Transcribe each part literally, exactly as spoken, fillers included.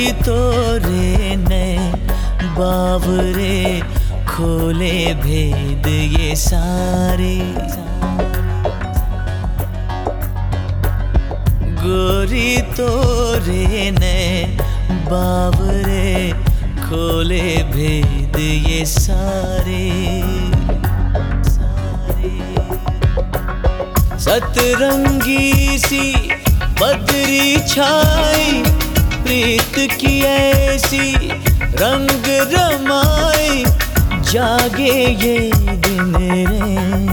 गोरी तोरे नए बावरे खोले भेद ये सारे। गोरी तोरे नए बावरे खोले भेद ये सारे सारे। सतरंगी सी बदरी छाई प्रीत की ऐसी रंग रमाई जागे ये दिन रे।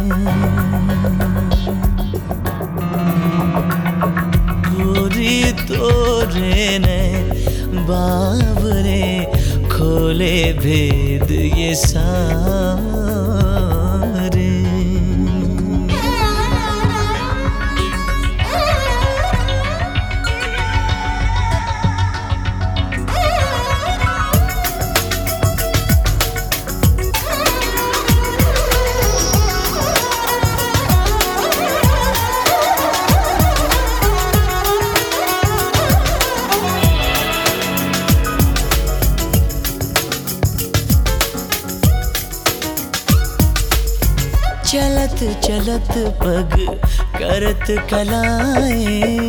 गोरी तोरे ने बावरे खोले भेद ये सारे। चलत चलत पग करत कलाएं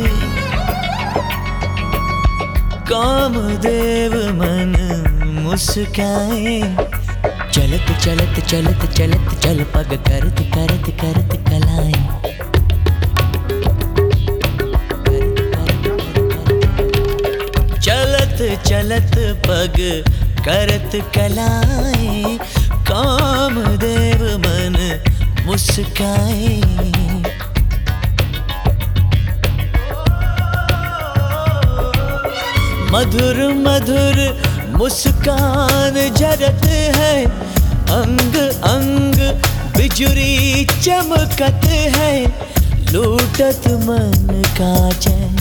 कामदेव मन मुस्काए। चलत चलत चलत चलत चल पग करत करत करत कलाएं। चलत चलत पग करत कलाएं कामदेव मन मुस्काए। मधुर मधुर मुस्कान झरत है अंग अंग बिजुरी चमकत है लूटत मन का चैन।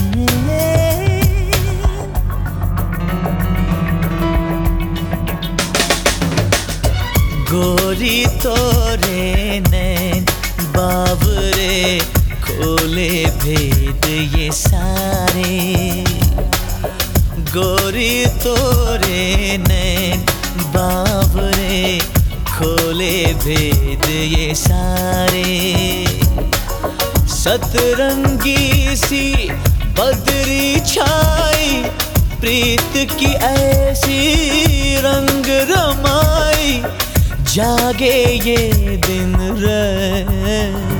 गोरी तोरे नैन बावरे खोले भेद ये सारे। गोरी तोरे नैन बावरे खोले भेद ये सारे। सतरंगी सी बदरी छाई प्रीत की ऐसी रंग रमाई जागे ये दिन रे।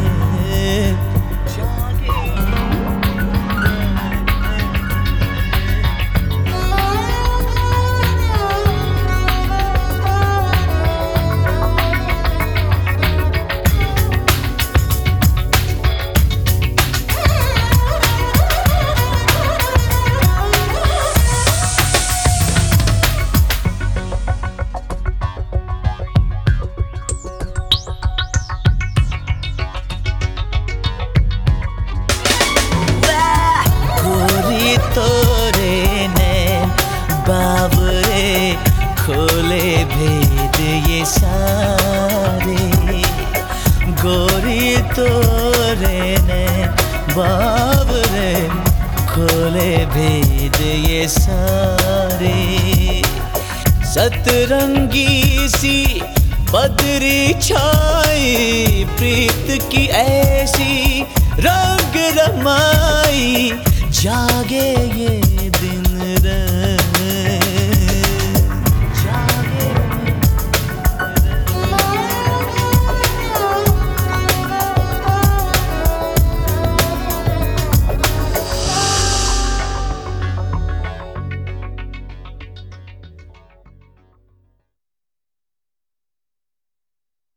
तोरे नैन बावरे खोले भेद ये सारे। गोरी तोरे नैन बावरे खोले भेद ये सारे। सतरंगी सी बदरी छाई प्रीत की ऐसी रंग रमाई जागे ये